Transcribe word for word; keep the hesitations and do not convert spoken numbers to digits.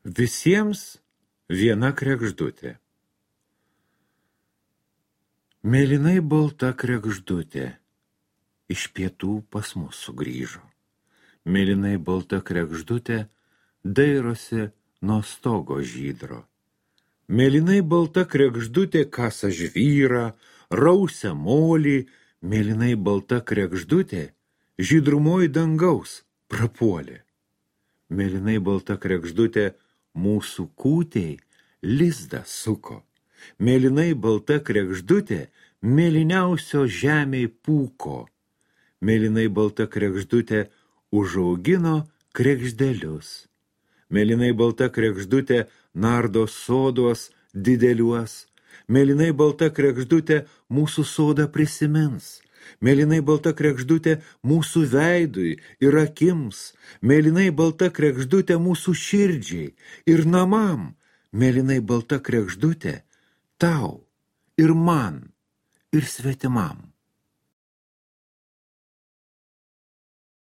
Visiems viena kregždutė. Mėlynai balta kregždutė iš pietų pas mus sugrįžo. Mėlynai balta kregždutė dairosi nuo stogo žydro. Mėlynai balta kregždutė kasa žvyrą, rausia molį, mėlynai balta kregždutė žydrumoj dangaus prapuolė. Mėlynai balta kregždutė mūsų kūtei lizdą suko. Mėlynai balta kregždutė mėlyniausio žemėj pūko. Mėlynai balta kregždutė užaugino kregždelius. Mėlynai balta kregždutė nardo soduos dideliuos. Mėlynai balta kregždutė mūsų sodą prisimins. Mėlynai balta kregždutė mūsų veidui ir akims. Mėlynai balta kregždutė mūsų širdžiai ir namam. Mėlynai balta kregždutė tau ir man ir svetimam.